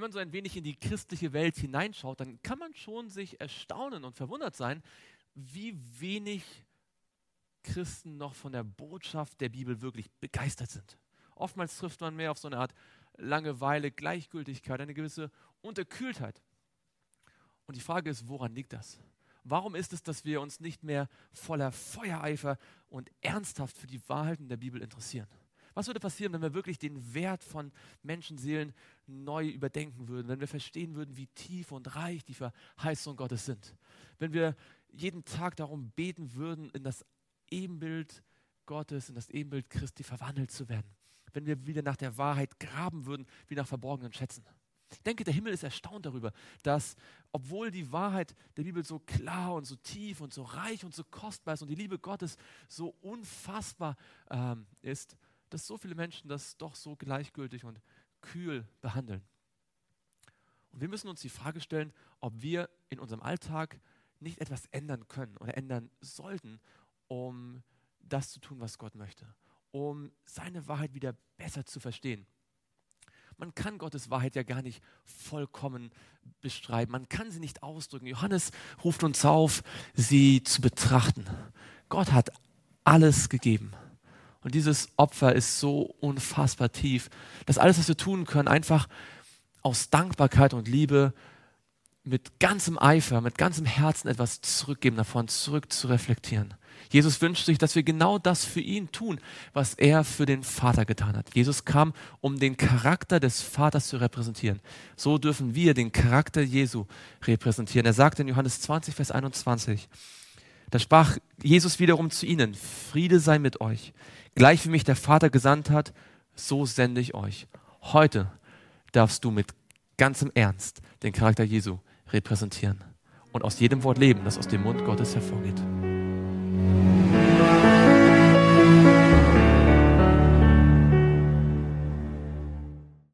man so ein wenig in die christliche Welt hineinschaut, dann kann man schon sich erstaunen und verwundert sein, wie wenig Christen noch von der Botschaft der Bibel wirklich begeistert sind. Oftmals trifft man mehr auf so eine Art Langeweile, Gleichgültigkeit, eine gewisse Unterkühltheit. Und die Frage ist, woran liegt das? Warum ist es, dass wir uns nicht mehr voller Feuereifer und ernsthaft für die Wahrheiten der Bibel interessieren? Was würde passieren, wenn wir wirklich den Wert von Menschenseelen neu überdenken würden, wenn wir verstehen würden, wie tief und reich die Verheißungen Gottes sind? Wenn wir jeden Tag darum beten würden, in das Ebenbild Gottes, in das Ebenbild Christi verwandelt zu werden? Wenn wir wieder nach der Wahrheit graben würden, wie nach verborgenen Schätzen? Ich denke, der Himmel ist erstaunt darüber, dass, obwohl die Wahrheit der Bibel so klar und so tief und so reich und so kostbar ist und die Liebe Gottes so unfassbar ist, dass so viele Menschen das doch so gleichgültig und kühl behandeln. Und wir müssen uns die Frage stellen, ob wir in unserem Alltag nicht etwas ändern können oder ändern sollten, um das zu tun, was Gott möchte, um seine Wahrheit wieder besser zu verstehen. Man kann Gottes Wahrheit ja gar nicht vollkommen beschreiben. Man kann sie nicht ausdrücken. Johannes ruft uns auf, sie zu betrachten. Gott hat alles gegeben. Und dieses Opfer ist so unfassbar tief, dass alles, was wir tun können, einfach aus Dankbarkeit und Liebe mit ganzem Eifer, mit ganzem Herzen etwas zurückgeben, davon zurück zu reflektieren. Jesus wünscht sich, dass wir genau das für ihn tun, was er für den Vater getan hat. Jesus kam, um den Charakter des Vaters zu repräsentieren. So dürfen wir den Charakter Jesu repräsentieren. Er sagt in Johannes 20, Vers 21, da sprach Jesus wiederum zu ihnen, Friede sei mit euch. Gleich wie mich der Vater gesandt hat, so sende ich euch. Heute darfst du mit ganzem Ernst den Charakter Jesu repräsentieren und aus jedem Wort leben, das aus dem Mund Gottes hervorgeht.